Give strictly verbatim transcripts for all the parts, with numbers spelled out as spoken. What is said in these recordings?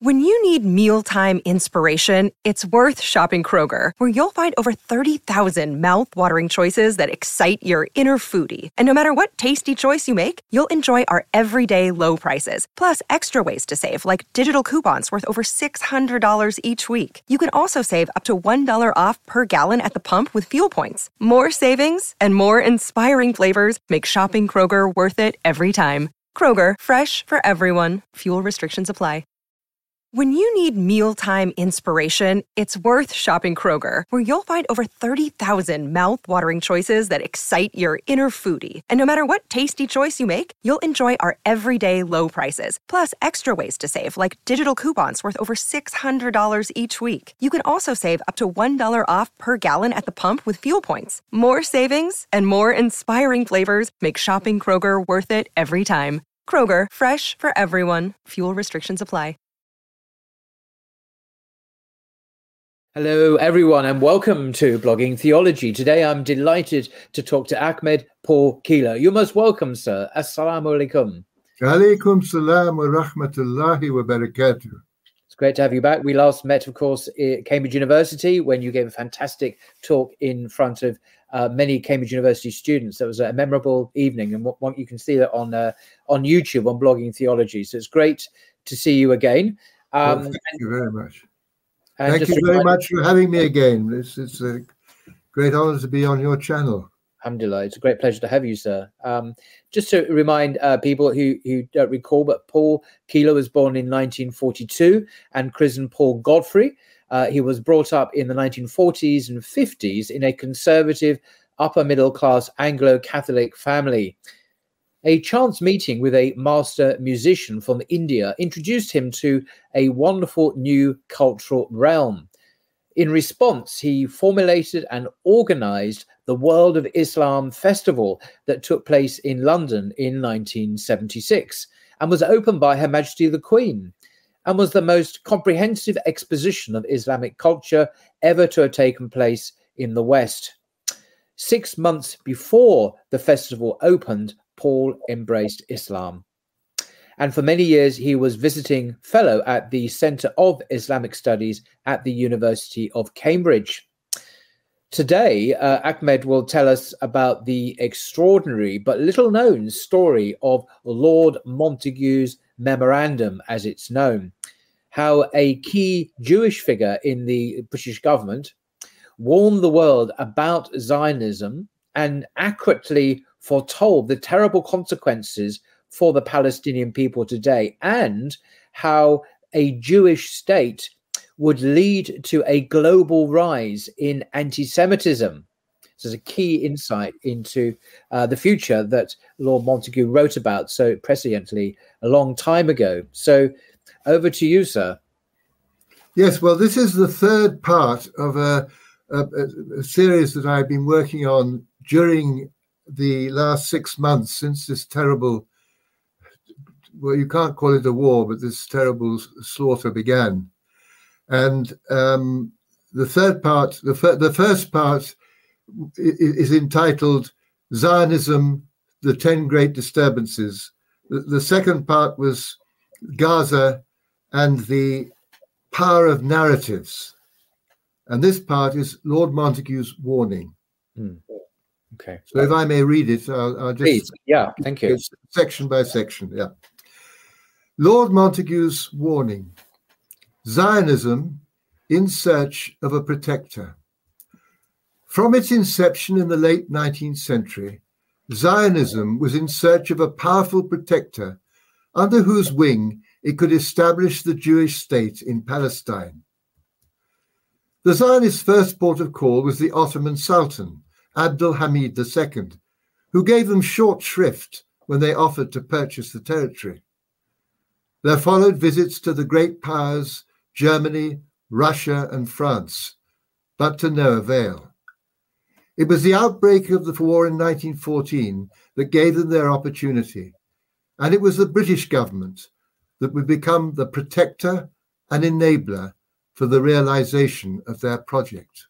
When you need mealtime inspiration, it's worth shopping Kroger, where you'll find over thirty thousand mouth-watering choices that excite your inner foodie. And no matter what tasty choice you make, you'll enjoy our everyday low prices, plus extra ways to save, like digital coupons worth over six hundred dollars each week. You can also save up to one dollar off per gallon at the pump with fuel points. More savings and more inspiring flavors make shopping Kroger worth it every time. Kroger, fresh for everyone. Fuel restrictions apply. When you need mealtime inspiration, it's worth shopping Kroger, where you'll find over thirty thousand mouth-watering choices that excite your inner foodie. And no matter what tasty choice you make, you'll enjoy our everyday low prices, plus extra ways to save, like digital coupons worth over six hundred dollars each week. You can also save up to one dollar off per gallon at the pump with fuel points. More savings and more inspiring flavors make shopping Kroger worth it every time. Kroger, fresh for everyone. Fuel restrictions apply. Hello, everyone, and welcome to Blogging Theology. Today, I'm delighted to talk to Ahmed Paul Keeler. You're most welcome, sir. Assalamu alaikum. Alaikum salam wa rahmatullahi wa barakatuh. It's great to have you back. We last met, of course, at Cambridge University when you gave a fantastic talk in front of uh, many Cambridge University students. That was a memorable evening, and what, you can see that on uh, on YouTube on Blogging Theology. So it's great to see you again. Um, well, thank you very much. And Thank you very much for having me again. It's, it's a great honor to be on your channel. Alhamdulillah. It's a great pleasure to have you, sir. Um, just to remind uh, people who, who don't recall, but Paul Keeler was born in nineteen forty-two and christened Paul Godfrey. Uh, he was brought up in the nineteen forties and fifties in a conservative, upper-middle-class Anglo-Catholic family. A chance meeting with a master musician from India introduced him to a wonderful new cultural realm. In response, he formulated and organized the World of Islam Festival that took place in London in nineteen seventy-six and was opened by Her Majesty the Queen, and was the most comprehensive exposition of Islamic culture ever to have taken place in the West. Six months before the festival opened, Paul embraced Islam. And for many years, he was visiting fellow at the Center of Islamic Studies at the University of Cambridge. Today, uh, Ahmed will tell us about the extraordinary but little known story of Lord Montagu's Memorandum, as it's known, how a key Jewish figure in the British government warned the world about Zionism and accurately foretold the terrible consequences for the Palestinian people today, and how a Jewish state would lead to a global rise in anti-Semitism. This is a key insight into uh, the future that Lord Montagu wrote about so presciently a long time ago. So over to you, sir. Yes, well, this is the third part of a, a, a series that I've been working on during the last six months since this terrible, well, you can't call it a war, but this terrible slaughter began. And um, the third part, the, fir- the first part is entitled Zionism, the ten Great Disturbances. The, the second part was Gaza and the Power of Narratives. And this part is Lord Montagu's warning. Hmm. Okay. So if I may read it, I'll, I'll just... Please. Yeah, thank you. Section by section, yeah. Lord Montagu's warning. Zionism in search of a protector. From its inception in the late nineteenth century, Zionism was in search of a powerful protector under whose wing it could establish the Jewish state in Palestine. The Zionist first port of call was the Ottoman Sultan, Abdul Hamid the Second, who gave them short shrift when they offered to purchase the territory. There followed visits to the great powers, Germany, Russia, and France, but to no avail. It was the outbreak of the war in nineteen fourteen that gave them their opportunity, and it was the British government that would become the protector and enabler for the realization of their project.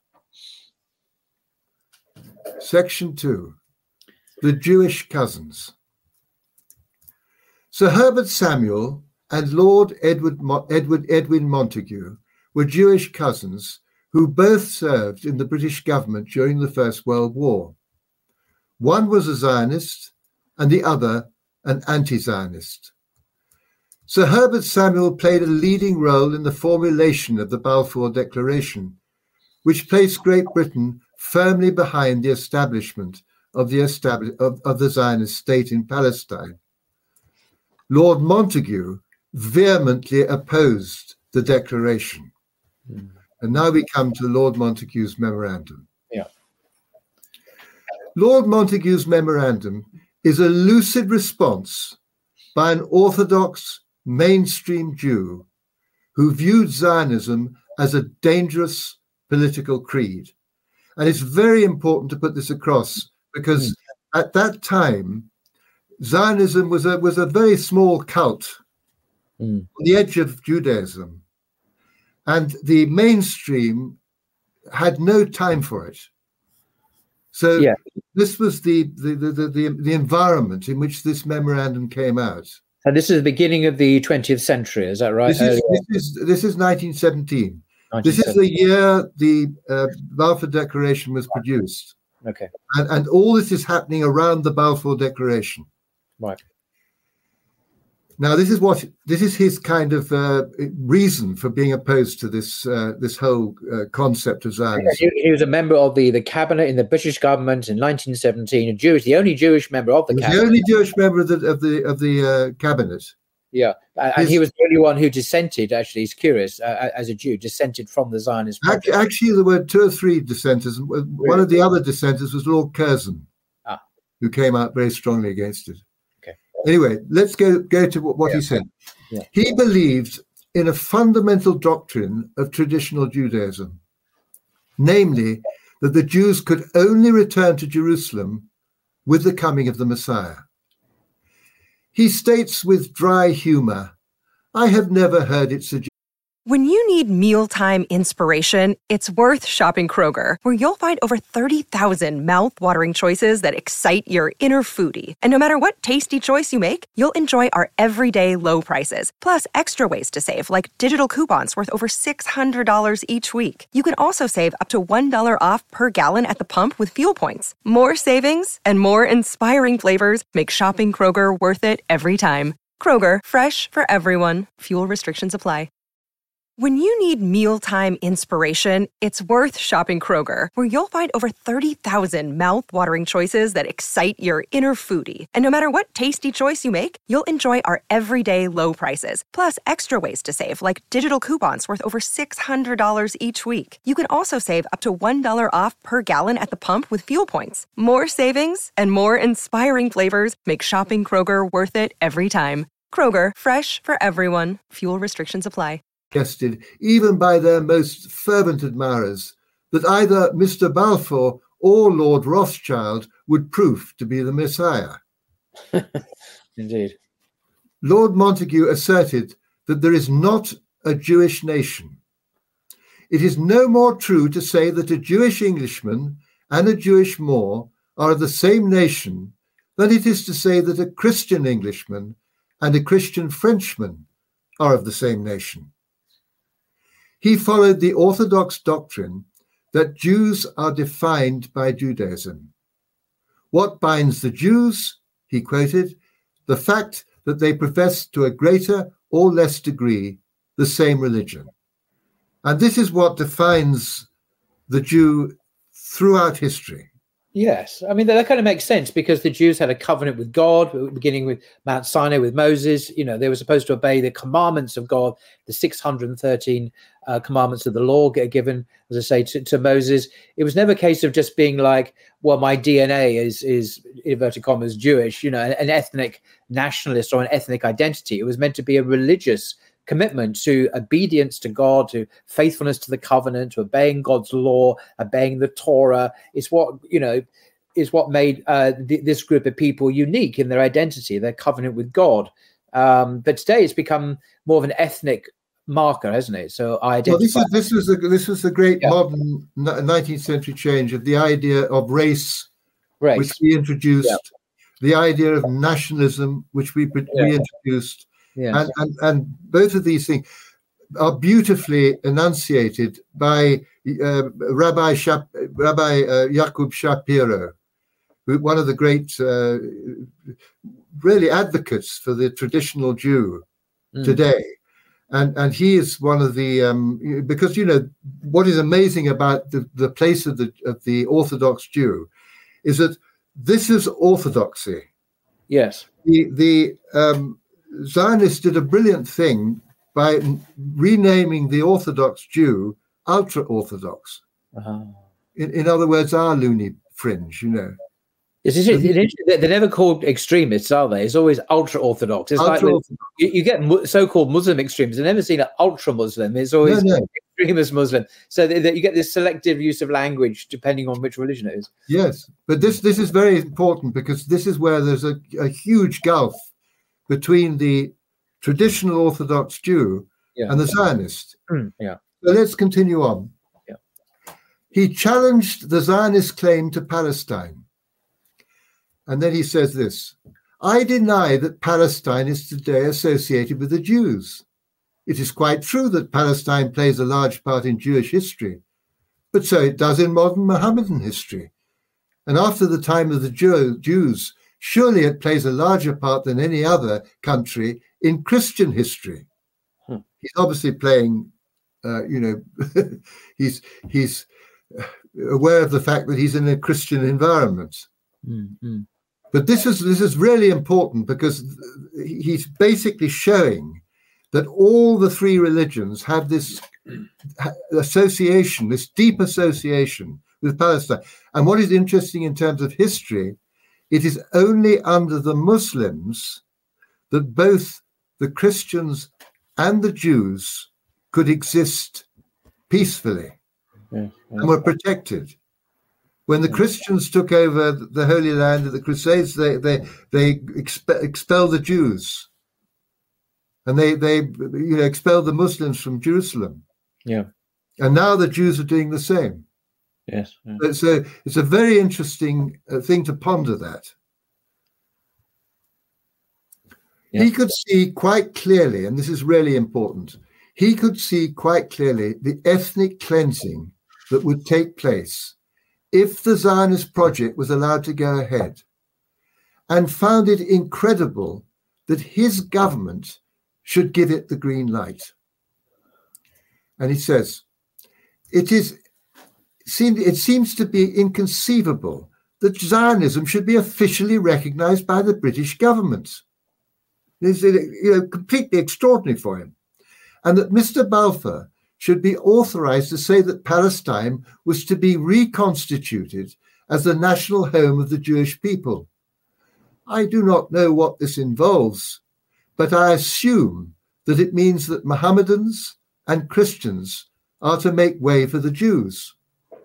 Section two, the Jewish cousins. Sir Herbert Samuel and Lord Edward, Mo- Edward Edwin Montagu were Jewish cousins who both served in the British government during the First World War. One was a Zionist and the other an anti-Zionist. Sir Herbert Samuel played a leading role in the formulation of the Balfour Declaration, which placed Great Britain firmly behind the establishment of the, establi- of, of the Zionist state in Palestine. Lord Montagu vehemently opposed the declaration. Mm. And now we come to Lord Montagu's memorandum. Yeah. Lord Montagu's memorandum is a lucid response by an orthodox mainstream Jew who viewed Zionism as a dangerous political creed. And it's very important to put this across because mm. at that time, Zionism was a, was a very small cult mm. on the edge of Judaism. And the mainstream had no time for it. So yeah. this was the the, the, the the environment in which this memorandum came out. And this is the beginning of the twentieth century, is that right? This is, this is, this is nineteen seventeen. This is the year the uh, Balfour Declaration was produced. Okay. And, and all this is happening around the Balfour Declaration. Right. Now, this is what this is his kind of uh, reason for being opposed to this uh, this whole uh, concept of Zionism. He, he was a member of the, the cabinet in the British government in nineteen seventeen. A Jewish, the only Jewish member of the cabinet. The only Jewish member of the of the of the uh, cabinet. Yeah, and his, he was the only one who dissented. Actually, it's curious uh, as a Jew, dissented from the Zionist project. Actually, there were two or three dissenters. One really? of the other dissenters was Lord Curzon, ah. who came out very strongly against it. Anyway, let's go, go to what, what yeah. he said. Yeah. He believed in a fundamental doctrine of traditional Judaism, namely that the Jews could only return to Jerusalem with the coming of the Messiah. He states with dry humor, "I have never heard it suggested." When you need mealtime inspiration, it's worth shopping Kroger, where you'll find over thirty thousand mouth-watering choices that excite your inner foodie. And no matter what tasty choice you make, you'll enjoy our everyday low prices, plus extra ways to save, like digital coupons worth over six hundred dollars each week. You can also save up to one dollar off per gallon at the pump with fuel points. More savings and more inspiring flavors make shopping Kroger worth it every time. Kroger, fresh for everyone. Fuel restrictions apply. When you need mealtime inspiration, it's worth shopping Kroger, where you'll find over thirty thousand mouth-watering choices that excite your inner foodie. And no matter what tasty choice you make, you'll enjoy our everyday low prices, plus extra ways to save, like digital coupons worth over six hundred dollars each week. You can also save up to one dollar off per gallon at the pump with fuel points. More savings and more inspiring flavors make shopping Kroger worth it every time. Kroger, fresh for everyone. Fuel restrictions apply. Suggested, even by their most fervent admirers, that either Mister Balfour or Lord Rothschild would prove to be the Messiah. Indeed. Lord Montagu asserted that there is not a Jewish nation. It is no more true to say that a Jewish Englishman and a Jewish Moor are of the same nation than it is to say that a Christian Englishman and a Christian Frenchman are of the same nation. He followed the orthodox doctrine that Jews are defined by Judaism. What binds the Jews, he quoted, the fact that they profess to a greater or less degree the same religion. And this is what defines the Jew throughout history. Yes, I mean, that kind of makes sense because the Jews had a covenant with God, beginning with Mount Sinai with Moses. You know, they were supposed to obey the commandments of God, the six hundred thirteen uh, commandments of the law given, as I say, to, to Moses. It was never a case of just being like, well, my D N A is, is inverted commas, Jewish, you know, an, an ethnic nationalist or an ethnic identity. It was meant to be a religious commitment to obedience to God, to faithfulness to the covenant, to obeying God's law, obeying the Torah. It's what, you know, is what made uh, th- this group of people unique in their identity, their covenant with God. Um, but today it's become more of an ethnic marker, hasn't it? So I identify. Well, this is this was the this was the great yeah. modern nineteenth century change of the idea of race, race. which we introduced, yeah. the idea of nationalism, which we, yeah. we introduced. Yes. And, and, and both of these things are beautifully enunciated by uh, Rabbi Shap- Rabbi uh, Jacob Shapiro, who, one of the great, uh, really advocates for the traditional Jew mm. today. And and he is one of the um, because you know what is amazing about the, the place of the of the Orthodox Jew is that this is orthodoxy. Yes, the the um, Zionists did a brilliant thing by renaming the Orthodox Jew ultra Orthodox. Uh-huh. In in other words, our loony fringe, you know. It's, it's, it's, they're never called extremists, are they? It's always ultra-Orthodox. It's ultra like you, you get so-called Muslim extremists. I've never seen an ultra-Muslim. It's always no, no. extremist Muslim. So that you get this selective use of language depending on which religion it is. Yes, but this this is very important because this is where there's a, a huge gulf between the traditional Orthodox Jew yeah. and the Zionist. Mm, yeah. So let's continue on. Yeah. He challenged the Zionist claim to Palestine. And then he says this, I deny that Palestine is today associated with the Jews. It is quite true that Palestine plays a large part in Jewish history, but so it does in modern Mohammedan history. And after the time of the Jew- Jews, surely it plays a larger part than any other country in Christian history. Hmm. He's obviously playing, uh, you know, he's he's aware of the fact that he's in a Christian environment. Mm-hmm. But this is this is really important because he's basically showing that all the three religions have this association, this deep association with Palestine. And what is interesting in terms of history, it is only under the Muslims that both the Christians and the Jews could exist peacefully yeah, yeah. and were protected. When the Christians took over the Holy Land of the Crusades, they they they expe- expelled the Jews, and they they you know expelled the Muslims from Jerusalem. Yeah, and now the Jews are doing the same. Yes, yeah. So it's a it's a very interesting uh, thing to ponder. That yeah. He could see quite clearly, and this is really important. He could see quite clearly the ethnic cleansing that would take place if the Zionist project was allowed to go ahead, and found it incredible that his government should give it the green light. And he says, it is it seems to be inconceivable that Zionism should be officially recognized by the British government. It's you know, completely extraordinary for him. And that Mister Balfour should be authorized to say that Palestine was to be reconstituted as the national home of the Jewish people. I do not know what this involves, but I assume that it means that Mohammedans and Christians are to make way for the Jews.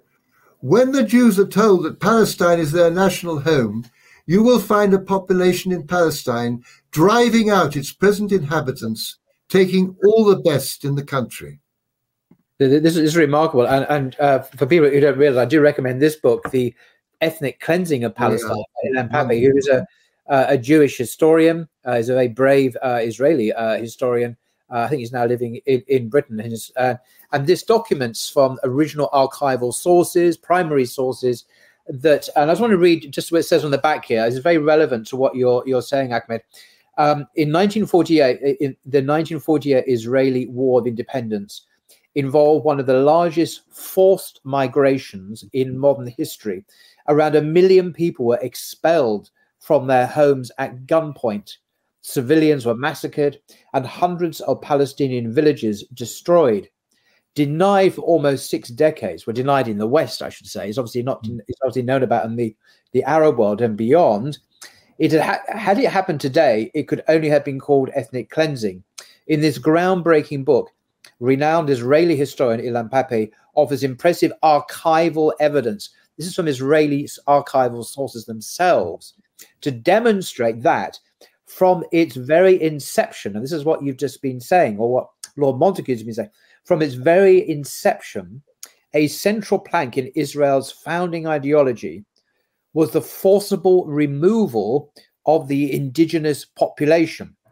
When the Jews are told that Palestine is their national home, you will find a population in Palestine driving out its present inhabitants, taking all the best in the country. This is remarkable, and, and uh, for people who don't realize, I do recommend this book, The Ethnic Cleansing of Palestine, by Ilan Pappé, who is a, uh, a Jewish historian. Uh, he's a very brave uh, Israeli uh, historian. Uh, I think he's now living in, in Britain. And, his, uh, and this documents from original archival sources, primary sources, that, and I just want to read just what it says on the back here. It's very relevant to what you're, you're saying, Ahmed. Um, in nineteen forty-eight, in the nineteen forty-eight Israeli War of Independence, involved one of the largest forced migrations in modern history. Around a million people were expelled from their homes at gunpoint. Civilians were massacred and hundreds of Palestinian villages destroyed. Denied for almost six decades, were denied in the West, I should say. It's obviously not. It's obviously known about in the, the Arab world and beyond. It had, had it happened today, it could only have been called ethnic cleansing. In this groundbreaking book, renowned Israeli historian Ilan Pappé offers impressive archival evidence. This is from Israeli archival sources themselves to demonstrate that from its very inception, and this is what you've just been saying, or what Lord Montague has been saying, from its very inception, a central plank in Israel's founding ideology was the forcible removal of the indigenous population.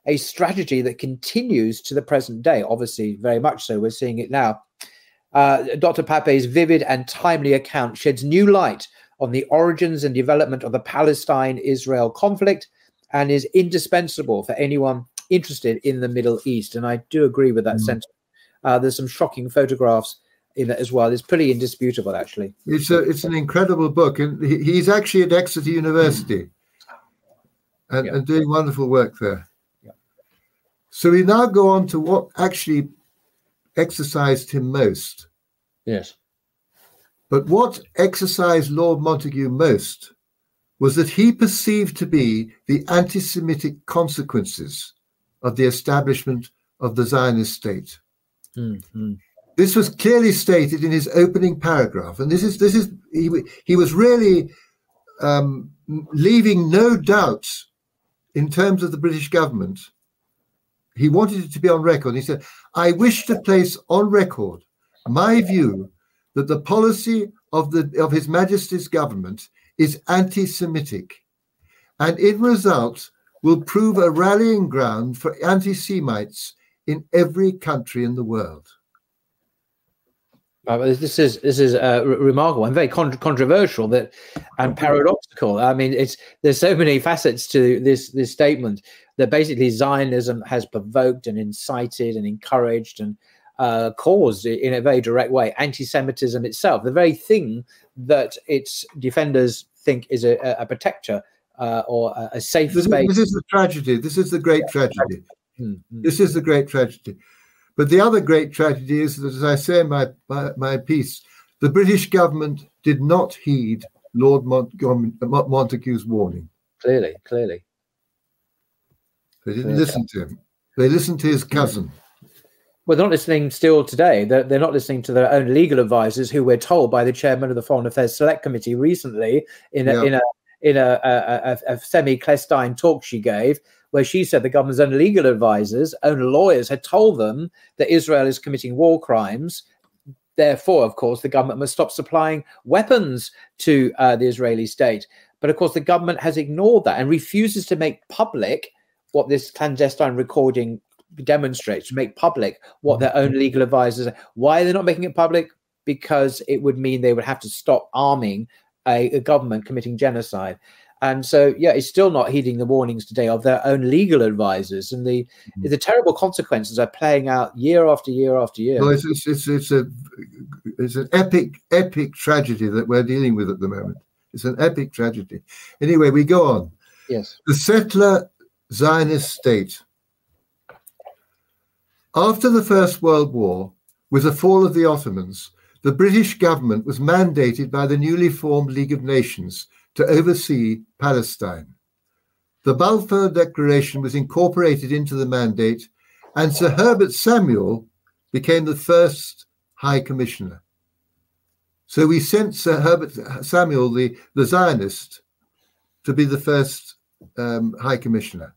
a strategy that continues to the present day. Obviously, very much so. We're seeing it now. Uh, Doctor Pape's vivid and timely account sheds new light on the origins and development of the Palestine-Israel conflict and is indispensable for anyone interested in the Middle East. And I do agree with that mm. sentiment. Uh, there's some shocking photographs in it as well. It's pretty indisputable, actually. It's a, it's an incredible book. And he, he's actually at Exeter University mm. and, yeah. and doing wonderful work there. Yeah. So we now go on to what actually exercised him most. Yes. But what exercised Lord Montagu most was that he perceived to be the anti-Semitic consequences of the establishment of the Zionist state. Mm-hmm. This was clearly stated in his opening paragraph, and this is this is he, he was really um, leaving no doubt in terms of the British government. He wanted it to be on record. He said, "I wish to place on record my view that the policy of the of His Majesty's government is anti-Semitic, and in result will prove a rallying ground for anti-Semites in every country in the world." Uh, this is this is uh, re- remarkable and very con- controversial that and paradoxical. I mean, it's there's so many facets to this this statement that basically Zionism has provoked and incited and encouraged and uh, caused in a very direct way anti-Semitism itself, the very thing that its defenders think is a, a protector uh, or a, a safe this space. Is, this is the tragedy. This is the great tragedy. Mm-hmm. This is the great tragedy. But the other great tragedy is that, as I say in my, my, my piece, the British government did not heed Lord Mont- Montagu's warning. Clearly, clearly. They didn't yeah. listen to him. They listened to his cousin. Well, they're not listening still today. They're, they're not listening to their own legal advisors, who we're told by the chairman of the Foreign Affairs Select Committee recently in a, yeah. in a, in a, a, a, a semi-clandestine talk she gave, where she said the government's own legal advisors, own lawyers, had told them that Israel is committing war crimes. Therefore, of course, the government must stop supplying weapons to uh, the Israeli state. But, of course, the government has ignored that and refuses to make public what this clandestine recording demonstrates, to make public what their own legal advisors are. Why are they not making it public? Because it would mean they would have to stop arming a, a government committing genocide. And so, yeah, it's still not heeding the warnings today of their own legal advisors, and the mm-hmm. the terrible consequences are playing out year after year after year. Well, it's it's it's, it's a it's an epic epic tragedy that we're dealing with at the moment. It's an epic tragedy. Anyway, we go on. Yes, the settler Zionist state. After the First World War, with the fall of the Ottomans, the British government was mandated by the newly formed League of Nations to oversee Palestine. The Balfour Declaration was incorporated into the mandate, and Sir Herbert Samuel became the first High Commissioner. So we sent Sir Herbert Samuel, the, the Zionist, to be the first um, High Commissioner.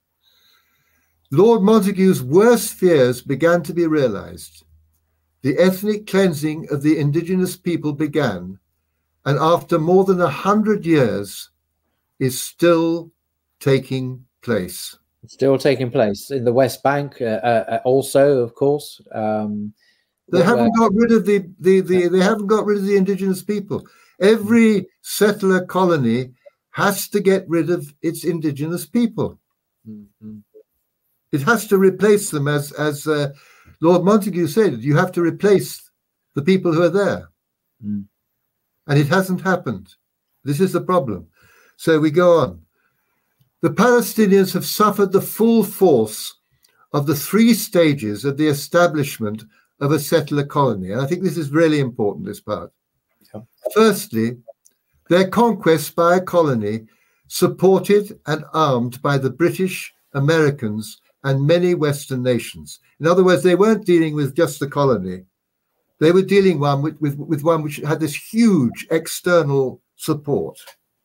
Lord Montagu's worst fears began to be realized. The ethnic cleansing of the indigenous people began, and after more than a hundred years is still taking place. It's still taking place in the West Bank, uh, uh, also, of course. Um, they haven't uh, got rid of the, the, the they haven't got rid of the indigenous people. Every settler colony has to get rid of its indigenous people. Mm-hmm. It has to replace them, as as uh, Lord Montagu said. You have to replace the people who are there. Mm. And it hasn't happened. This is the problem. So we go on. The Palestinians have suffered the full force of the three stages of the establishment of a settler colony. And I think this is really important, this part. Yeah. Firstly, their conquest by a colony supported and armed by the British, Americans, and many Western nations. In other words, they weren't dealing with just the colony. They were dealing one with, with, with one which had this huge external support.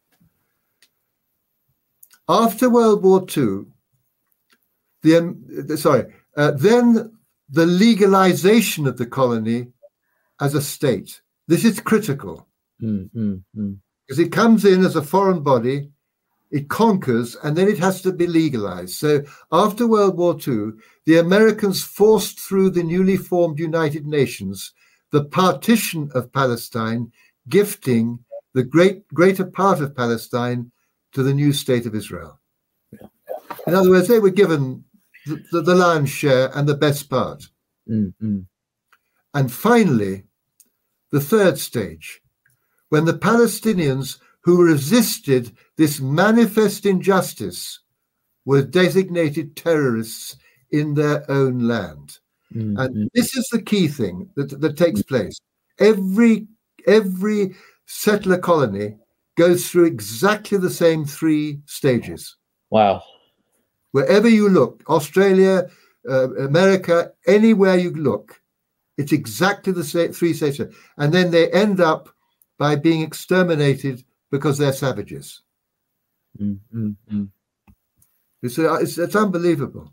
After World War Two, the, um, the sorry, uh, then the legalization of the colony as a state. This is critical mm, mm, mm. because it comes in as a foreign body it conquers, and then it has to be legalized. So after World War Two, the Americans forced through the newly formed United Nations the partition of Palestine, gifting the great greater part of Palestine to the new state of Israel. In other words, they were given the, the, the lion's share and the best part. Mm-hmm. And finally, the third stage, when the Palestinians who resisted this manifest injustice were designated terrorists in their own land. Mm-hmm. And this is the key thing that, that takes place. Every, every settler colony goes through exactly the same three stages. Wow. Wherever you look, Australia, uh, America, anywhere you look, it's exactly the same three stages. And then they end up by being exterminated because they're savages. Mm-hmm. It's, uh, it's, it's unbelievable.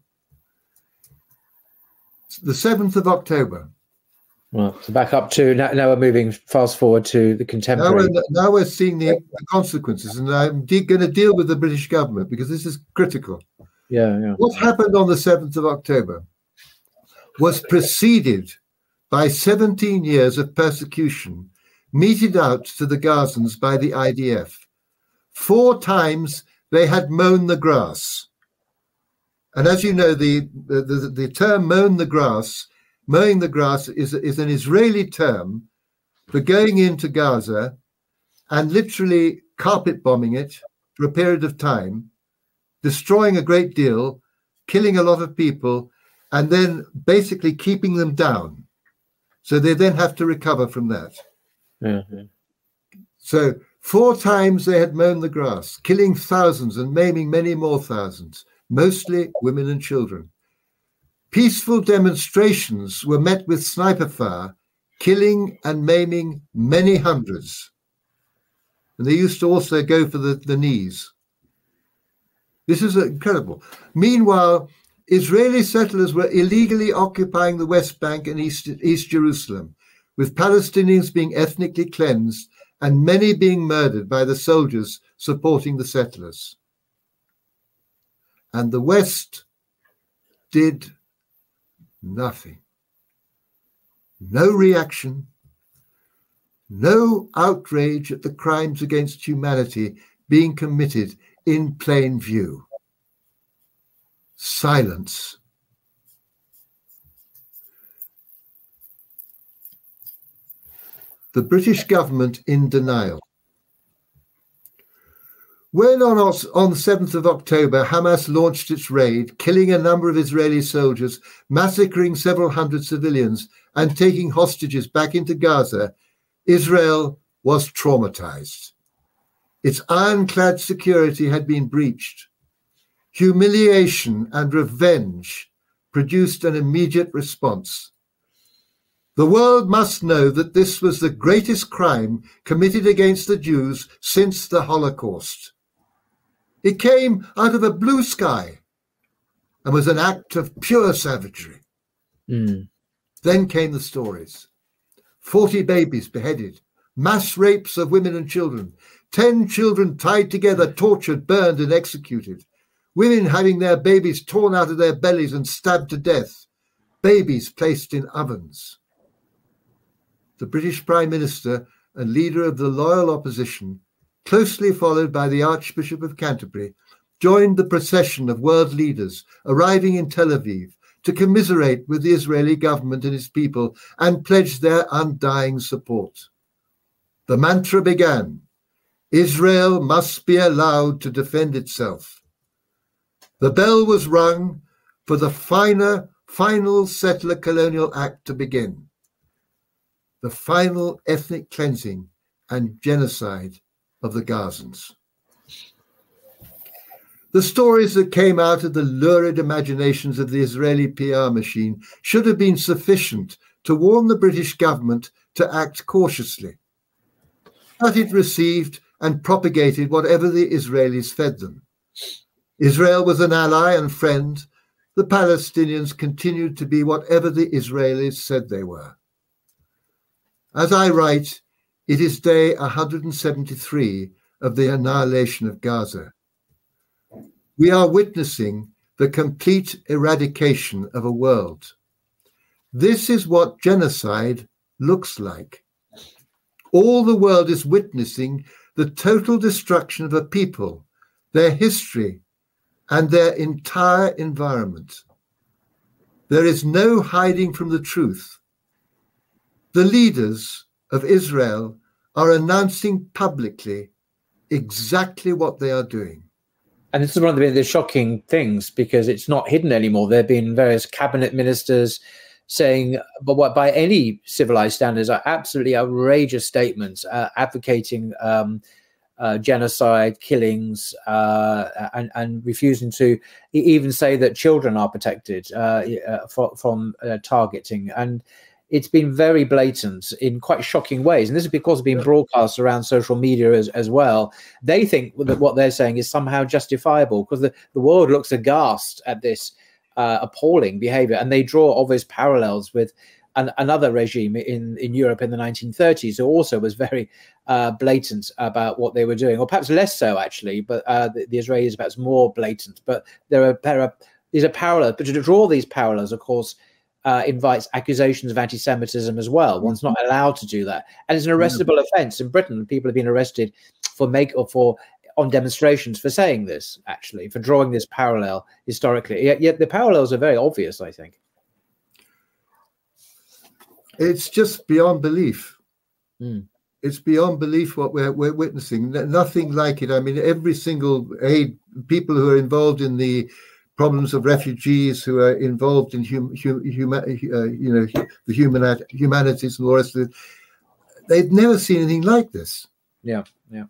It's the seventh of October. Well, so back up to now, now we're moving fast forward to the contemporary. Now we're, now we're seeing the, the consequences, and I'm de- going to deal with the British government because this is critical. Yeah, yeah. What happened on the seventh of October was preceded by seventeen years of persecution meted out to the Gazans by the I D F. Four times they had mown the grass. And as you know, the, the, the, the term mown the grass, mowing the grass is, is an Israeli term for going into Gaza and literally carpet bombing it for a period of time, destroying a great deal, killing a lot of people, and then basically keeping them down. So they then have to recover from that. Mm-hmm. So four times they had mown the grass, killing thousands and maiming many more thousands, mostly women and children. Peaceful demonstrations were met with sniper fire, killing and maiming many hundreds. And they used to also go for the, the knees. This is incredible. Meanwhile, Israeli settlers were illegally occupying the West Bank and East, East Jerusalem, with Palestinians being ethnically cleansed and many being murdered by the soldiers supporting the settlers. And the West did nothing. No reaction, no outrage at the crimes against humanity being committed in plain view. Silence. The British government in denial. When on, on the seventh of October, Hamas launched its raid, killing a number of Israeli soldiers, massacring several hundred civilians, and taking hostages back into Gaza, Israel was traumatized. Its ironclad security had been breached. Humiliation and revenge produced an immediate response. The world must know that this was the greatest crime committed against the Jews since the Holocaust. It came out of a blue sky and was an act of pure savagery. Mm. Then came the stories. forty babies beheaded, mass rapes of women and children, ten children tied together, tortured, burned, and executed, women having their babies torn out of their bellies and stabbed to death, babies placed in ovens. The British Prime Minister and leader of the loyal opposition, closely followed by the Archbishop of Canterbury, joined the procession of world leaders arriving in Tel Aviv to commiserate with the Israeli government and its people and pledge their undying support. The mantra began, Israel must be allowed to defend itself. The bell was rung for the finer, final settler colonial act to begin, the final ethnic cleansing and genocide of the Gazans. The stories that came out of the lurid imaginations of the Israeli P R machine should have been sufficient to warn the British government to act cautiously. But it received and propagated whatever the Israelis fed them. Israel was an ally and friend. The Palestinians continued to be whatever the Israelis said they were. As I write, it is day one hundred seventy-three of the annihilation of Gaza. we are witnessing the complete eradication of a world. This is what genocide looks like. All the world is witnessing the total destruction of a people, their history, and their entire environment. There is no hiding from the truth. The leaders of Israel are announcing publicly exactly what they are doing. And this is one of the, the shocking things, because it's not hidden anymore. There have been various cabinet ministers saying, but what by any civilized standards, are absolutely outrageous statements uh, advocating um, uh, genocide, killings, uh, and, and refusing to even say that children are protected uh, uh, for, from uh, targeting. And it's been very blatant in quite shocking ways. And this is because it's been broadcast around social media as, as well. They think that what they're saying is somehow justifiable, because the, the world looks aghast at this uh, appalling behavior. And they draw obvious parallels with an, another regime in, in Europe in the nineteen thirties, who also was very uh, blatant about what they were doing, or perhaps less so, actually. But uh, the, the Israelis are perhaps more blatant. But there are, there are these are parallels. But to draw these parallels, of course, Uh, invites accusations of anti-Semitism as well. One's not allowed to do that, and it's an arrestable mm. offence in Britain. People have been arrested for make or for on demonstrations for saying this, actually, for drawing this parallel historically. Yet, yet the parallels are very obvious, I think. It's just beyond belief. Mm. It's beyond belief what we're, we're witnessing. Nothing like it. I mean, every single aid, people who are involved in the problems of refugees, who are involved in hum, hum, hum, uh, you know, the human humanities and all the rest of it, they've never seen anything like this. Yeah, yeah.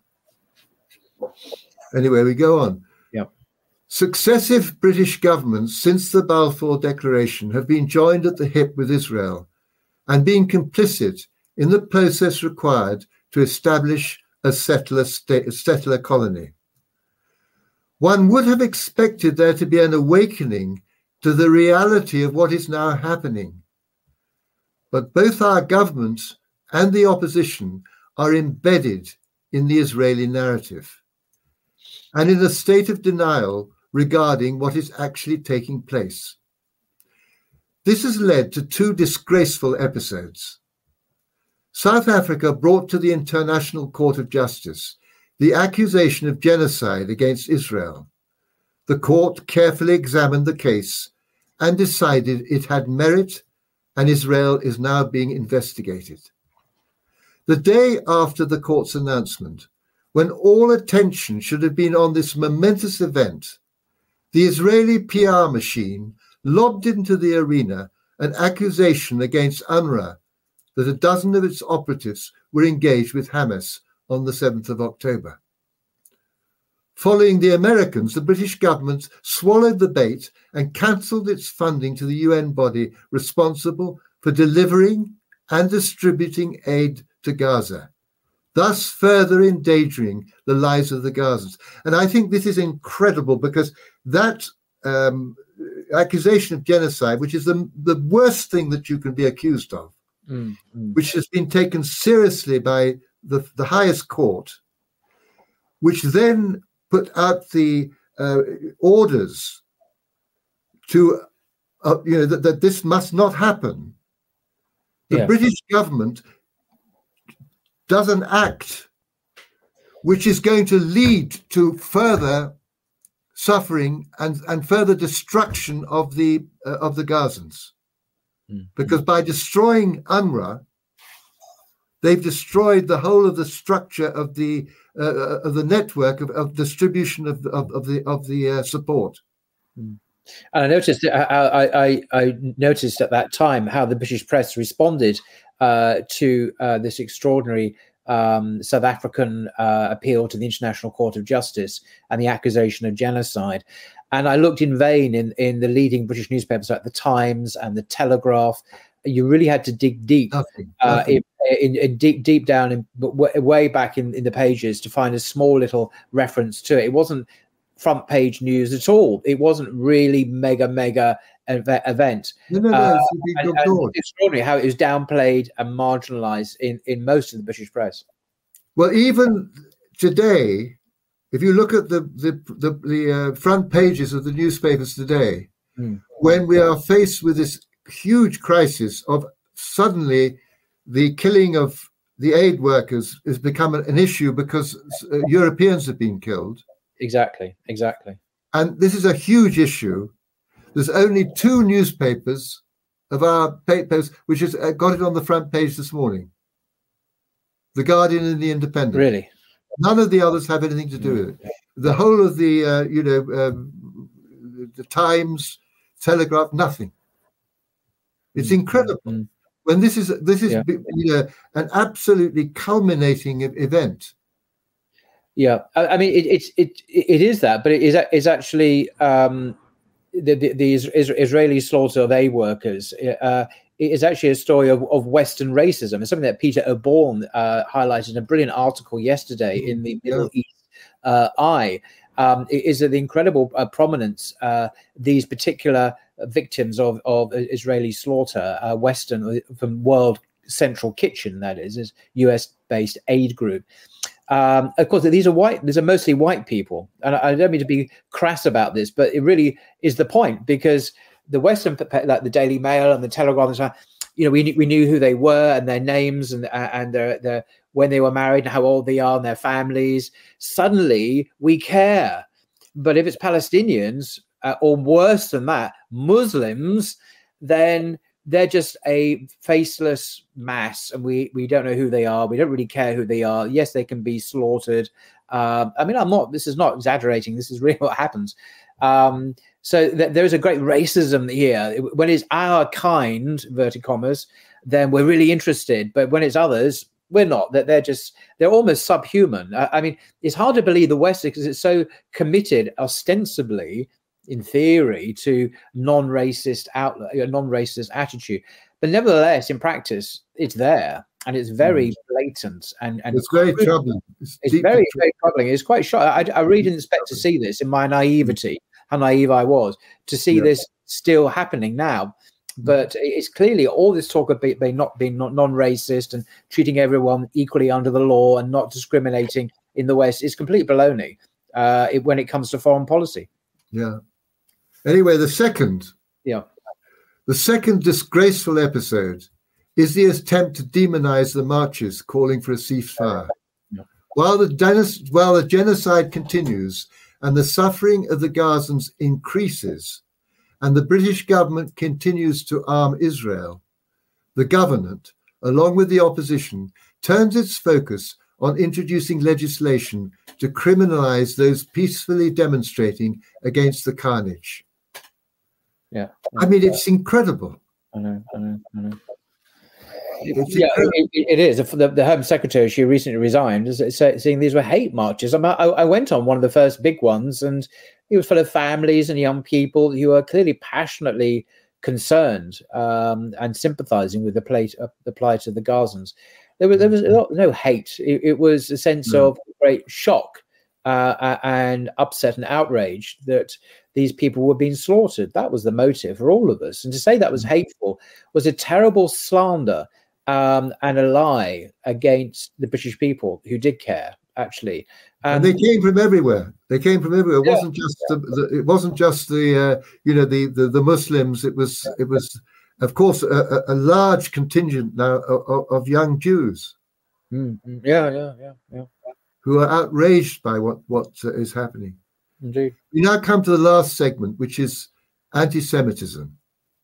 Anyway, we go on. Yeah. Successive British governments since the Balfour Declaration have been joined at the hip with Israel and been complicit in the process required to establish a settler state, a settler colony. One would have expected there to be an awakening to the reality of what is now happening. But both our government and the opposition are embedded in the Israeli narrative and in a state of denial regarding what is actually taking place. This has led to two disgraceful episodes. South Africa brought to the International Court of Justice the accusation of genocide against Israel. The court carefully examined the case and decided it had merit, and Israel is now being investigated. The day after the court's announcement, when all attention should have been on this momentous event, the Israeli P R machine lobbed into the arena an accusation against UNRWA that a dozen of its operatives were engaged with Hamas on the seventh of October. Following the Americans, the British government swallowed the bait and cancelled its funding to the U N body responsible for delivering and distributing aid to Gaza, thus further endangering the lives of the Gazans. And I think this is incredible, because that um, accusation of genocide, which is the, the worst thing that you can be accused of, mm, mm. which has been taken seriously by the, the highest court, which then put out the uh, orders to, uh, you know, that, that this must not happen. The yeah. British government does an act which is going to lead to further suffering and, and further destruction of the uh, of the Gazans. Mm-hmm. Because by destroying UNRWA, they've destroyed the whole of the structure of the uh, of the network of, of distribution of, of, of the of the uh, support. Mm. And I noticed, I, I, I noticed at that time how the British press responded uh, to uh, this extraordinary um, South African uh, appeal to the International Court of Justice and the accusation of genocide. And I looked in vain in, in the leading British newspapers like the Times and the Telegraph. You really had to dig deep, nothing, uh, nothing. In, in, in deep, deep down, in, way back in, in the pages to find a small little reference to it. It wasn't front page news at all. It wasn't really mega, mega ev- event. No, no, no, uh, it's, and, and it's extraordinary how it was downplayed and marginalized in, in most of the British press. Well, even today, if you look at the the the, the uh, front pages of the newspapers today, mm. when we are faced with this huge crisis of suddenly the killing of the aid workers has become an issue because uh, Europeans have been killed. Exactly, exactly. And this is a huge issue. There's only two newspapers of our papers which has got it on the front page this morning. The Guardian and the Independent. Really? None of the others have anything to do with it. The whole of the, uh, you know, um, the Times, Telegraph, nothing. It's incredible. Mm-hmm. When this is this is yeah. you know, an absolutely culminating event. Yeah, I, I mean it, it's it it is that, but it is is actually um, the, the the Israeli slaughter of aid workers. Uh, it is actually a story of, of Western racism. It's something that Peter O'Bourne uh, highlighted in a brilliant article yesterday in the Middle yeah. East uh, Eye. Um, it is the incredible uh, prominence uh, these particular victims of, of Israeli slaughter, uh, Western from World Central Kitchen, that is, is U S-based aid group. Um, of course, these are white. These are mostly white people, and I, I don't mean to be crass about this, but it really is the point, because the Western, like the Daily Mail and the Telegraph, and so on, you know, we we knew who they were and their names and and their their when they were married and how old they are and their families. Suddenly, we care. But if it's Palestinians, uh, or worse than that, Muslims, then they're just a faceless mass, and we we don't know who they are. We don't really care who they are. Yes, they can be slaughtered. Um, I mean, I'm not. This is not exaggerating. This is really what happens. Um, so th- there is a great racism here. When it's our kind, inverted commas, then we're really interested. But when it's others, we're not. That they're just they're almost subhuman. I, I mean, it's hard to believe the West, because it's so committed, ostensibly, in theory, to non-racist outlook, a non-racist attitude. But nevertheless, in practice, it's there, and it's very blatant. And, and it's very troubling. It's, it's very, very troubling. It's quite shocking. I, I really didn't expect to see this in my naivety, how naive I was, to see yeah. this still happening now. But it's clearly all this talk of being not being non-racist and treating everyone equally under the law and not discriminating in the West is complete baloney uh, it, when it comes to foreign policy. Yeah. Anyway, the second, yeah, the second disgraceful episode is the attempt to demonize the marches calling for a ceasefire. Yeah. While the den- while the genocide continues and the suffering of the Gazans increases, and the British government continues to arm Israel, the government, along with the opposition, turns its focus on introducing legislation to criminalize those peacefully demonstrating against the carnage. Yeah, I mean, it's incredible. I know, I know, I know. It's yeah, it, it is. The, the Home Secretary, she recently resigned, saying these were hate marches. I, mean, I, I went on one of the first big ones, and it was full of families and young people who are clearly passionately concerned um, and sympathizing with the plight, uh, the plight of the Gazans. There was, there was no hate. It, it was a sense no. of great shock uh, and upset and outrage that these people were being slaughtered. That was the motive for all of us. And to say that was hateful was a terrible slander um, and a lie against the British people who did care, actually. And, and they came from everywhere. They came from everywhere. It yeah, wasn't just yeah. the, the, it wasn't just the uh, you know the, the the Muslims. It was it was of course a, a large contingent now of, of young Jews. Mm-hmm. Yeah, yeah, yeah, yeah. Who are outraged by what what uh, is happening. Indeed. We now come to the last segment, which is anti-Semitism.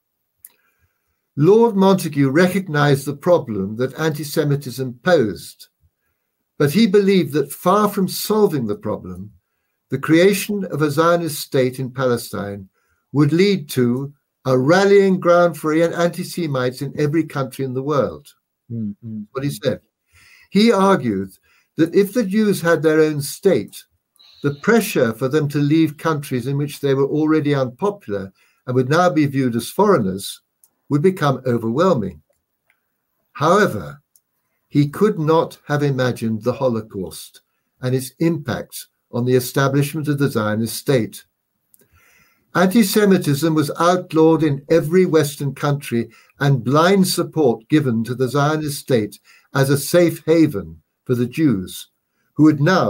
Lord Montagu recognized the problem that anti-Semitism posed, but he believed that far from solving the problem, the creation of a Zionist state in Palestine would lead to a rallying ground for anti-Semites in every country in the world. Mm-hmm. What he said. He argued that if the Jews had their own state, the pressure for them to leave countries in which they were already unpopular and would now be viewed as foreigners would become overwhelming. However, he could not have imagined the Holocaust and its impact on the establishment of the Zionist state. Anti-Semitism was outlawed in every Western country, and blind support given to the Zionist state as a safe haven for the Jews, who would now,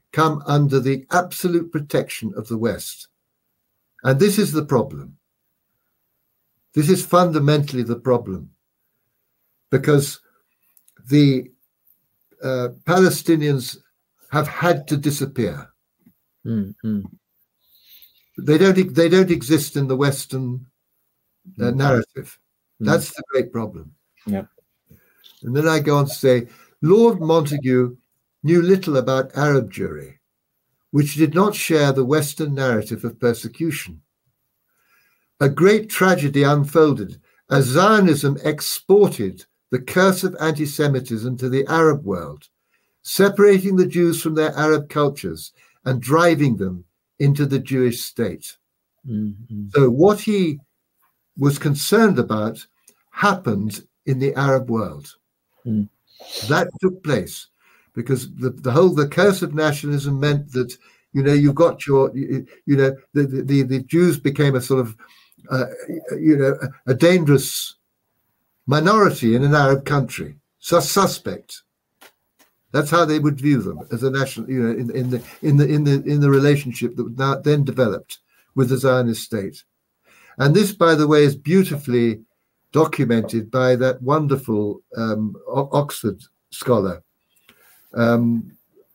come under the absolute protection of the West. And this is the problem. This is fundamentally the problem, because the uh, Palestinians have had to disappear. Mm-hmm. They don't. They don't exist in the Western uh, narrative. Mm-hmm. That's the great problem. Yeah. And then I go on to say, Lord Montagu knew little about Arab Jewry, which did not share the Western narrative of persecution. A great tragedy unfolded as Zionism exported the curse of anti-Semitism to the Arab world, separating the Jews from their Arab cultures and driving them into the Jewish state. Mm-hmm. So what he was concerned about happened in the Arab world. Mm. That took place because the, the whole, the curse of nationalism meant that, you know, you got your, you, you know, the, the, the Jews became a sort of, uh, you know, a, a dangerous minority in an Arab country, sus suspect. That's how they would view them, as a national, you know, in, in the in the in the in the relationship that now, then developed with the Zionist state. And this, by the way, is beautifully documented by that wonderful um, Oxford scholar, um,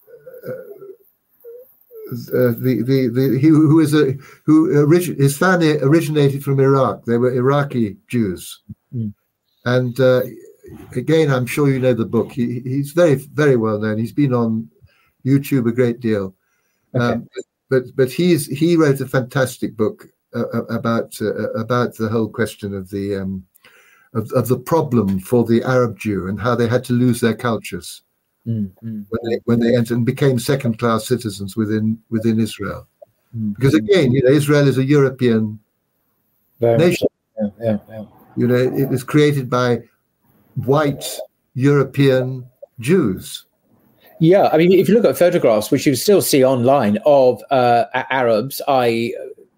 uh, the, the the he who is a who origin, his family originated from Iraq. They were Iraqi Jews, mm. and. Uh, Again, I'm sure you know the book. He, he's very, very well known. He's been on YouTube a great deal. Okay. Um, but but he's he wrote a fantastic book uh, about uh, about the whole question of the um, of, of the problem for the Arab Jew and how they had to lose their cultures mm-hmm. when they when they entered and became second-class citizens within within Israel. Mm-hmm. Because again, you know, Israel is a European very nation. Yeah, yeah, yeah. You know, it was created by white European Jews. Yeah, I mean, if you look at photographs, which you still see online, of uh, Arabs, that is,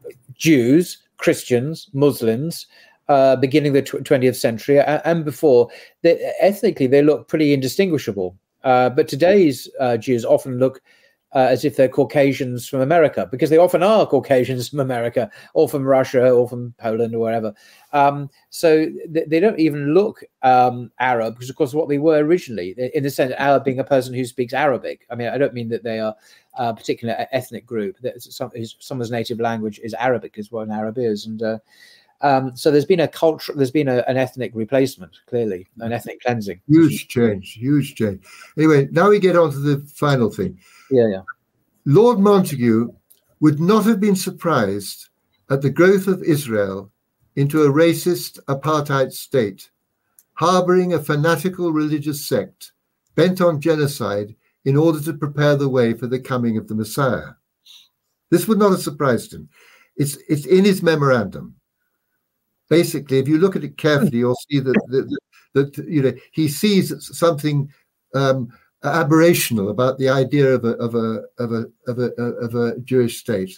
Jews, Christians, Muslims, uh, beginning the twentieth century and, and before, they, ethnically they look pretty indistinguishable. Uh, but today's uh, Jews often look uh, as if they're Caucasians from America, because they often are Caucasians from America or from Russia or from Poland or wherever. Um, so th- they don't even look um, Arab, because, of course, what they were originally, in the sense, Arab being a person who speaks Arabic. I mean, I don't mean that they are a particular ethnic group. That some, someone's native language is Arabic, is what an Arab is. And uh, um, so there's been a culture, there's been a, an ethnic replacement, clearly, an ethnic cleansing. Huge change, huge change. Anyway, now we get on to the final thing. Yeah, yeah. Lord Montagu would not have been surprised at the growth of Israel into a racist apartheid state, harboring a fanatical religious sect bent on genocide in order to prepare the way for the coming of the Messiah. This would not have surprised him. It's it's in his memorandum. Basically, if you look at it carefully, you'll see that that, that you know he sees something um, aberrational about the idea of a of a of a of a of a Jewish state.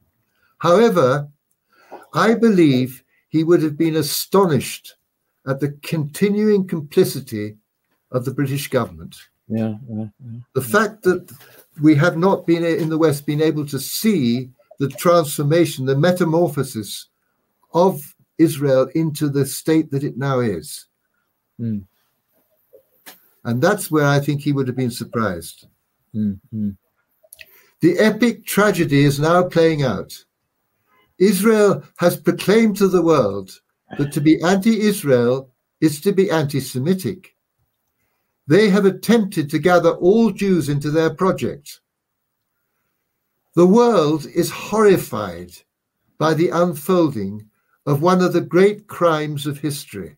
However, I believe he would have been astonished at the continuing complicity of the British government. Yeah, yeah, yeah. The fact that we have not been in the West been able to see the transformation, the metamorphosis of Israel into the state that it now is. Mm. And that's where I think he would have been surprised. Mm, mm. The epic tragedy is now playing out. Israel has proclaimed to the world that to be anti-Israel is to be anti-Semitic. They have attempted to gather all Jews into their project. The world is horrified by the unfolding of one of the great crimes of history.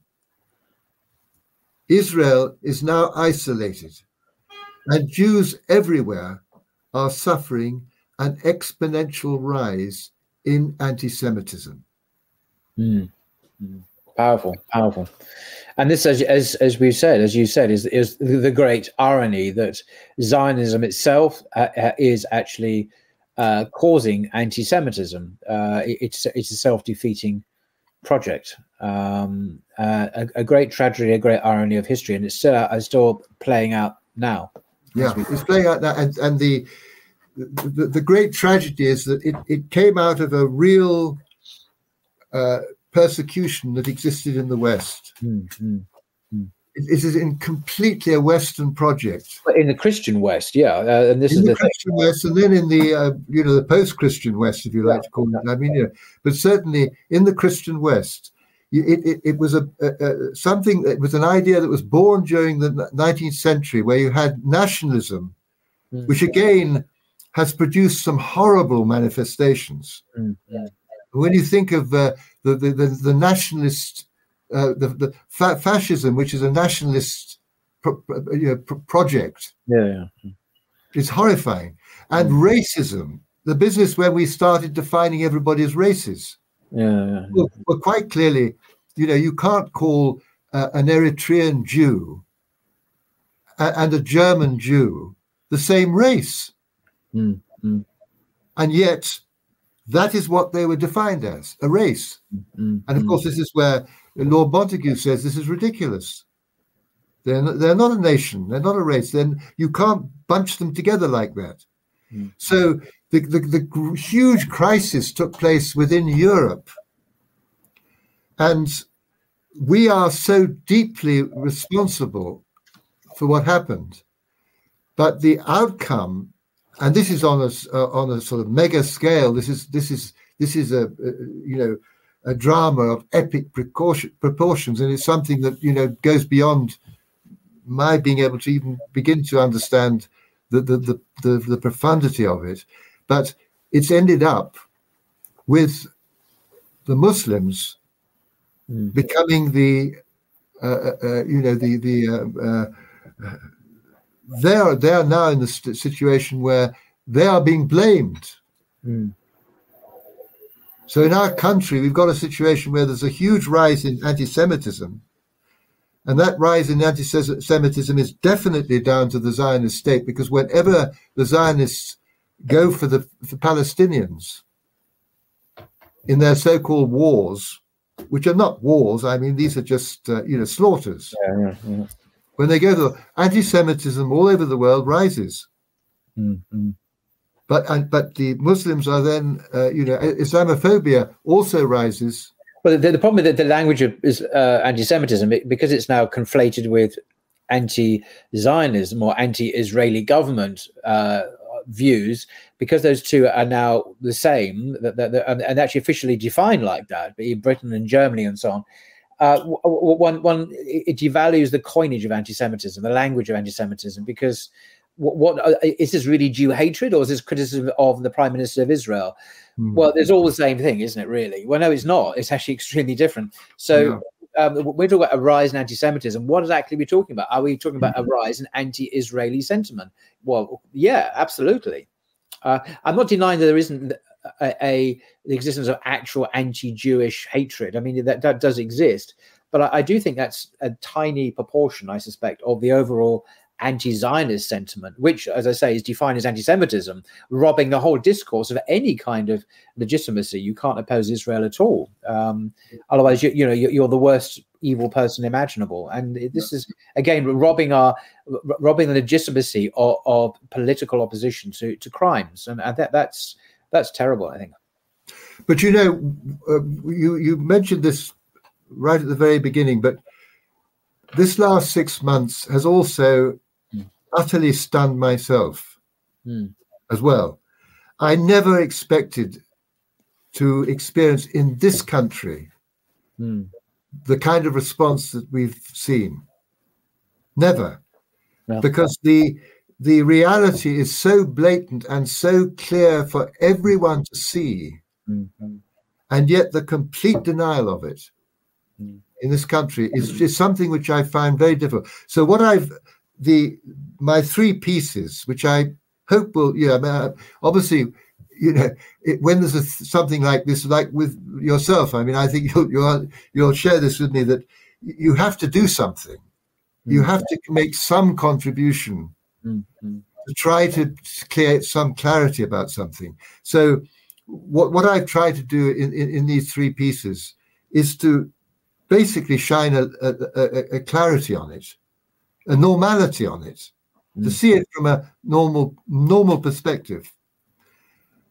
Israel is now isolated, and Jews everywhere are suffering an exponential rise in anti-Semitism. Mm. Mm. Powerful, powerful. And this, as as as we've said, as you said, is is the great irony that Zionism itself uh, is actually uh, causing anti-Semitism. Uh, it, it's it's a self-defeating project. Um, uh, a, a great tragedy, a great irony of history, and it's still uh, still playing out now. Yeah, it's playing out now, and and the the, the great tragedy is that it, it came out of a real uh, persecution that existed in the West. Mm-hmm. It, it is in completely a Western project. In the Christian West, yeah, uh, and this in is the, the Christian thing. West, and then in the uh, you know the post-Christian West, if you like yeah. to call it. I mean, you know, but certainly in the Christian West, it it, it was a, a, a something. It was an idea that was born during the nineteenth century, where you had nationalism, mm-hmm. which again has produced some horrible manifestations. Mm-hmm. When you think of uh, the, the the the nationalist. Uh, the, the fa- fascism, which is a nationalist pro- you know, pro- project, yeah, yeah, is horrifying. And mm. racism, the business where we started defining everybody as races. Yeah, yeah, yeah. Well, well, quite clearly, you know, you can't call uh, an Eritrean Jew a- and a German Jew the same race, mm. Mm. and yet that is what they were defined as, a race. Mm. And of course, this is where Lord Montagu says this is ridiculous. They're not, they're not a nation. They're not a race. Then you can't bunch them together like that. Mm. So the, the, the huge crisis took place within Europe. And we are so deeply responsible for what happened. But the outcome, and this is on a, uh, on a sort of mega scale, this is, this is, this is a, a you know, a drama of epic precaution, proportions, and it's something that you know goes beyond my being able to even begin to understand the the the, the, the profundity of it. But it's ended up with the Muslims mm. becoming the uh, uh, you know the the uh, uh, they are they are now in the st- situation where they are being blamed. Mm. So in our country, we've got a situation where there's a huge rise in anti-Semitism. And that rise in anti-Semitism is definitely down to the Zionist state, because whenever the Zionists go for the for Palestinians in their so-called wars, which are not wars, I mean, these are just, uh, you know, slaughters. Yeah, yeah, yeah. When they go to anti-Semitism all over the world rises. Mm-hmm. But and, but the Muslims are then, uh, you know, Islamophobia also rises. Well, the, the problem with the, the language of is uh, anti-Semitism, because it's now conflated with anti-Zionism or anti-Israeli government uh, views, because those two are now the same, that, that, that, and actually officially defined like that in Britain and Germany and so on. Uh, one, one, it devalues the coinage of anti-Semitism, the language of anti-Semitism, because What, what uh, is this really Jew hatred, or is this criticism of the Prime Minister of Israel? Mm. Well, there's all the same thing, isn't it, really? Well, no, it's not. It's actually extremely different. So yeah. um, we're talking about a rise in anti-Semitism. What exactly are we talking about? Are we talking about a rise in anti-Israeli sentiment? Well, yeah, absolutely. Uh, I'm not denying that there isn't a, a the existence of actual anti-Jewish hatred. I mean, that, that does exist. But I, I do think that's a tiny proportion, I suspect, of the overall anti-Zionist sentiment, which, as I say, is defined as anti-Semitism, robbing the whole discourse of any kind of legitimacy. You can't oppose Israel at all. Um, otherwise, you, you know, you're the worst evil person imaginable. And this is, again, robbing our, robbing the legitimacy of, of political opposition to, to crimes. And, and that, that's that's terrible, I think. But, you know, uh, you, you mentioned this right at the very beginning, but this last six months has also utterly stunned myself mm. as well. I never expected to experience in this country mm. the kind of response that we've seen. Never. No. Because the the reality is so blatant and so clear for everyone to see, mm-hmm. and yet the complete denial of it mm. in this country is, is something which I find very difficult. So what I've the my three pieces, which I hope will, yeah, you know, obviously, you know, it, when there's a, something like this, like with yourself, I mean, I think you'll you'll, you'll share this with me, that you have to do something. Mm-hmm. You have to make some contribution mm-hmm. to try to create some clarity about something. So what what I've tried to do in, in, in these three pieces is to basically shine a, a, a, a clarity on it, a normality on it, mm. to see it from a normal normal perspective.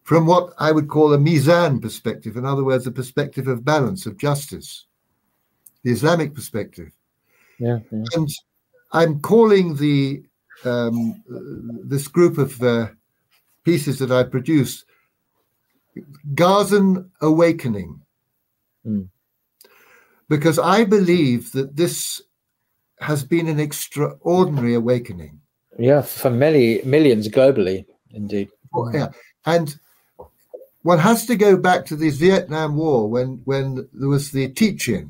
from what I would call a mizan perspective, in other words, a perspective of balance, of justice, the Islamic perspective. Yeah, yeah. And I'm calling the um, this group of uh, pieces that I produced Gazan Awakening, Mm. because I believe that this has been an extraordinary awakening. Yeah, for many millions globally, indeed. Well, yeah, and one has to go back to this Vietnam War when when there was the teach-in,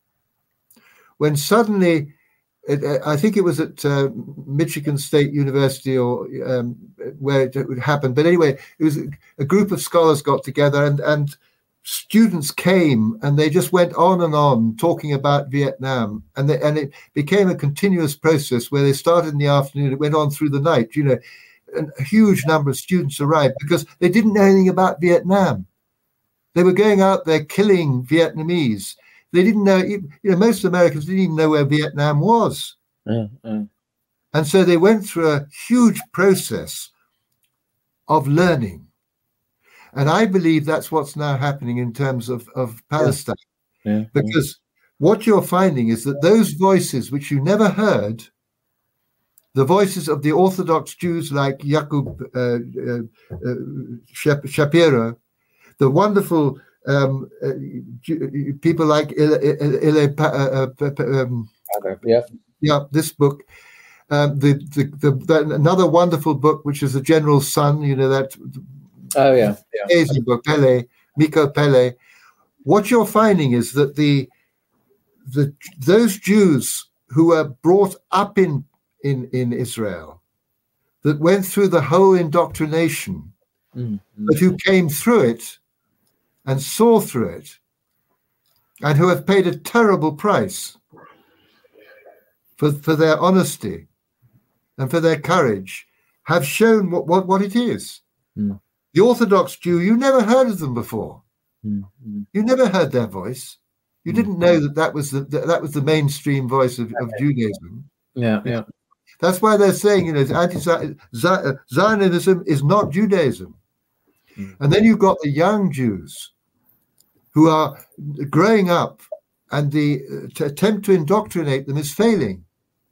when suddenly, it, I think it was at uh, Michigan State University or um, where it, it happened. But anyway, it was a group of scholars got together and and students came and they just went on and on talking about Vietnam, and they, and it became a continuous process where they started in the afternoon, it went on through the night. You know, and a huge number of students arrived because they didn't know anything about Vietnam. They were going out there killing Vietnamese. They didn't know, you know, most Americans didn't even know where Vietnam was. Mm, mm. And so they went through a huge process of learning. And I believe that's what's now happening in terms of, of Palestine. Yeah, yeah, because what you're finding is that those voices which you never heard, the voices of the Orthodox Jews like Jakub uh, uh, uh, Shapiro, the wonderful um, uh, people like Ile, Ile, uh, uh, um, yeah, yeah, this book, um, the, the, the, the another wonderful book which is The General's Son. You know that. Oh yeah, yeah. Amazing book, Pele, Miko Pele. What you're finding is that the the those Jews who were brought up in in in Israel, that went through the whole indoctrination, Mm-hmm. but who came through it and saw through it, and who have paid a terrible price for for their honesty and for their courage, have shown what what, what it is. Mm. The Orthodox Jew, you never heard of them before. Mm-hmm. You never heard their voice. You didn't know that that was the that was the mainstream voice of, of Judaism. Yeah, yeah. That's why they're saying, you know, anti-Zionism is not Judaism. Mm. And then you've got the young Jews who are growing up, and the uh, attempt to indoctrinate them is failing,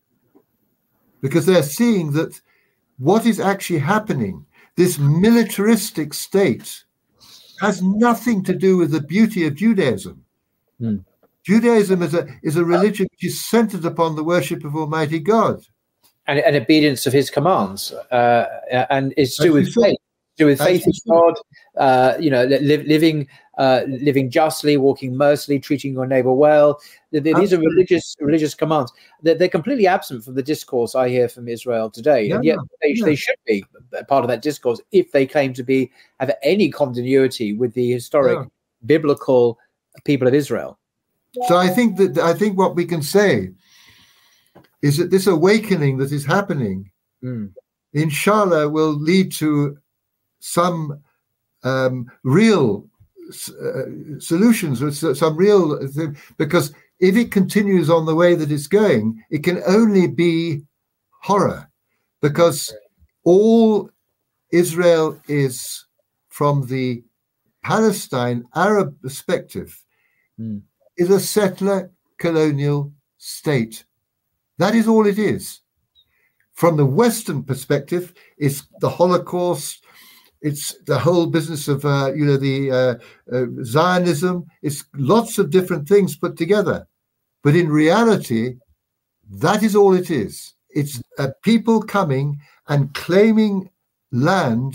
because they're seeing that what is actually happening, this militaristic state, has nothing to do with the beauty of Judaism. Mm. Judaism is a is a religion which is centered upon the worship of Almighty God. And, and obedience of his commands. Uh, and it's to do with faith. To do with faith in God, uh, you know, li- living uh, living justly, walking mercifully, treating your neighbor well. These are religious religious commands. They're, they're completely absent from the discourse I hear from Israel today, yeah, and yet they, yeah. they should be part of that discourse if they claim to be have any continuity with the historic yeah. biblical people of Israel. So I think that I think what we can say is that this awakening that is happening, mm. inshallah, will lead to some um, real uh, solutions, or some real thing, because if it continues on the way that it's going, it can only be horror, because all Israel is, from the Palestine Arab perspective, mm. is a settler colonial state. That is all it is. From the Western perspective, it's the Holocaust, it's the whole business of, uh, you know, the uh, uh, Zionism. It's lots of different things put together. But in reality, that is all it is. It's uh, people coming and claiming land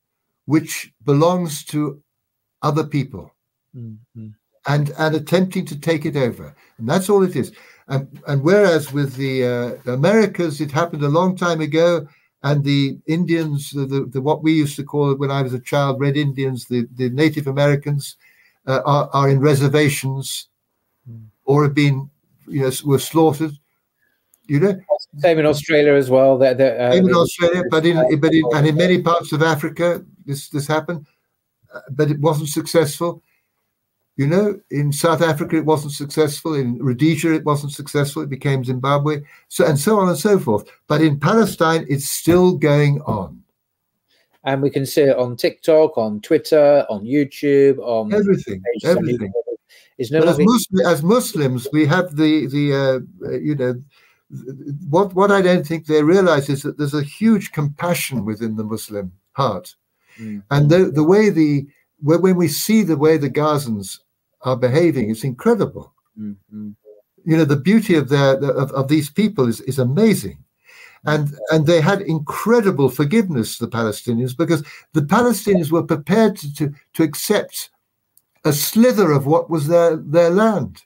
which belongs to other people, mm-hmm. and, and attempting to take it over. And that's all it is. And, and whereas with the uh, Americas, it happened a long time ago, and the Indians, the, the, the what we used to call it when I was a child, Red Indians, the, the Native Americans, uh, are, are in reservations mm. or have been, you know, were slaughtered. You know, same in Australia as well. They're, they're, uh, same in Australia, but in but in, and in many parts of Africa, this this happened, uh, but it wasn't successful. You know, in South Africa, it wasn't successful. In Rhodesia, it wasn't successful. It became Zimbabwe, so and so on and so forth. But in Palestine, it's still going on. and we can see it on TikTok, on Twitter, on YouTube, on everything, everything. It's no but as, longer... Muslim, as Muslims, we have the the uh, you know what what I don't think they realize is that there's a huge compassion within the Muslim heart, mm. and the the way the when we see the way the Gazans are behaving, it's incredible. Mm-hmm. You know, the beauty of their of, of these people is is amazing. And and they had incredible forgiveness, the Palestinians, because the Palestinians were prepared to, to, to accept a slither of what was their, their land.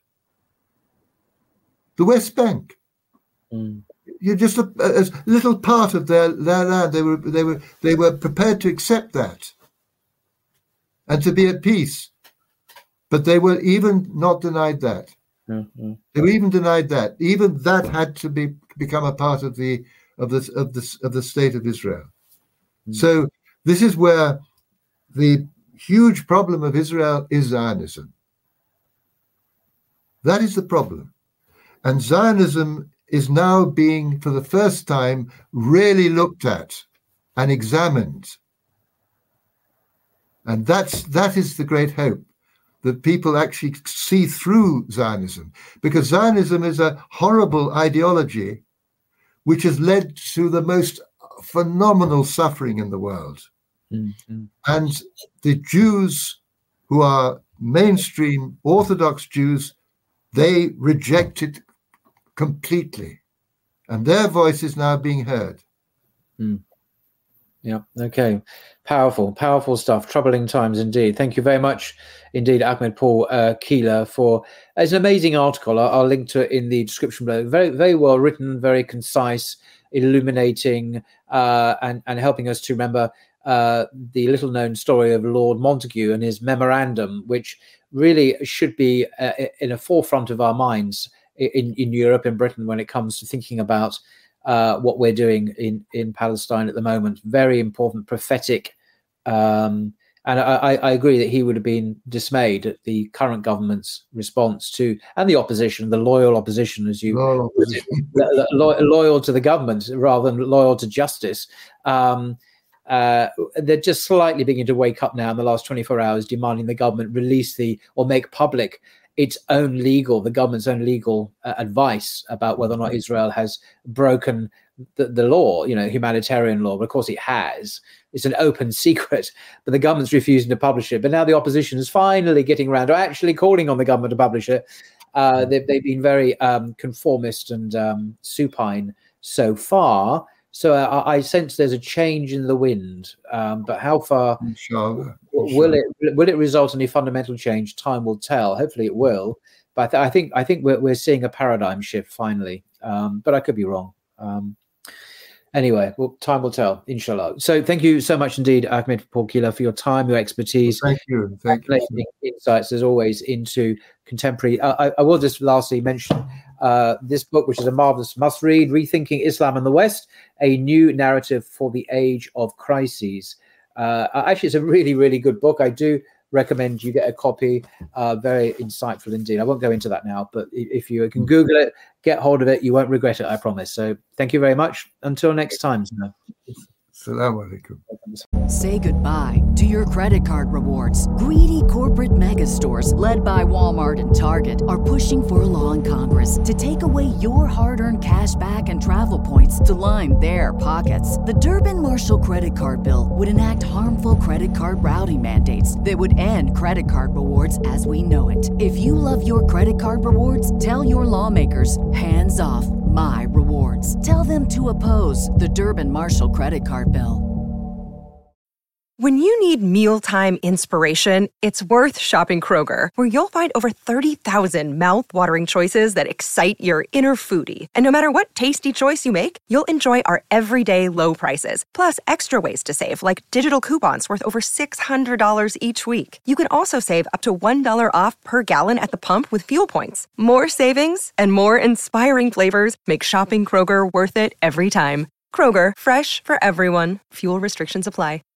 The West Bank. Mm. You're just a, a little part of their, their land. They were they were they were prepared to accept that and to be at peace. But they were even not denied that. Mm-hmm. They were even denied that. Even that had to be become a part of the of the of the of the state of Israel. Mm. So this is where the huge problem of Israel is Zionism. That is the problem. And Zionism is now being, for the first time, really looked at and examined. And that's that is the great hope, that people actually see through Zionism. Because Zionism is a horrible ideology which has led to the most phenomenal suffering in the world. Mm-hmm. And the Jews who are mainstream Orthodox Jews, they reject it completely. And their voice is now being heard. Mm. Yeah, okay. Powerful, powerful stuff. Troubling times indeed. Thank you very much indeed, Ahmed Paul uh, Keeler, for it's an amazing article. I'll, I'll link to it in the description below. Very, very well written, very concise, illuminating, uh, and, and helping us to remember uh, the little-known story of Lord Montagu and his memorandum, which really should be uh, in a forefront of our minds in, in Europe and Britain when it comes to thinking about uh, what we're doing in, in Palestine at the moment. Very important, prophetic. Um, and I, I agree that he would have been dismayed at the current government's response to, and the opposition, the loyal opposition, as you loyal, opposition. lo- lo- loyal to the government rather than loyal to justice. Um, uh, they're just slightly beginning to wake up now in the last twenty-four hours, demanding the government release the or make public its own legal, the government's own legal uh, advice about whether or not Israel has broken the, the law, you know, humanitarian law. But of course it has. It's an open secret, but the government's refusing to publish it. But now the opposition is finally getting around to actually calling on the government to publish it. Uh, they've, they've been very um, conformist and um, supine so far. So uh, I sense there's a change in the wind. Um, but how far Inshallah. will it will it result in a fundamental change? Time will tell. Hopefully it will. But I, th- I think I think we're we're seeing a paradigm shift finally. Um, but I could be wrong. Um, Anyway, well, time will tell, inshallah. So thank you so much indeed, Ahmed Paul Keeler, for your time, your expertise. Thank you. Thank you. Insights, as always, into contemporary. Uh, I, I will just lastly mention uh, this book, which is a marvelous must-read, Rethinking Islam and the West, A New Narrative for the Age of Crises. Uh, actually, it's a really, really good book. I do recommend you get a copy. Uh, very insightful indeed. I won't go into that now, but if you can Google it, get hold of it, you won't regret it, I promise. So thank you very much. Until next time. Assalamu alaikum. Say goodbye to your credit card rewards. Greedy corporate mega stores, led by Walmart and Target, are pushing for a law in Congress to take away your hard-earned cash back and travel points to line their pockets. The Durbin-Marshall credit card bill would enact harmful credit card routing mandates that would end credit card rewards as we know it. If you love your credit card rewards, tell your lawmakers, hands off my rewards. Tell them to oppose the Durbin-Marshall credit card bill. When you need mealtime inspiration, it's worth shopping Kroger, where you'll find over thirty thousand mouth-watering choices that excite your inner foodie. And no matter what tasty choice you make, you'll enjoy our everyday low prices, plus extra ways to save, like digital coupons worth over six hundred dollars each week. You can also save up to one dollar off per gallon at the pump with fuel points. More savings and more inspiring flavors make shopping Kroger worth it every time. Kroger, fresh for everyone. Fuel restrictions apply.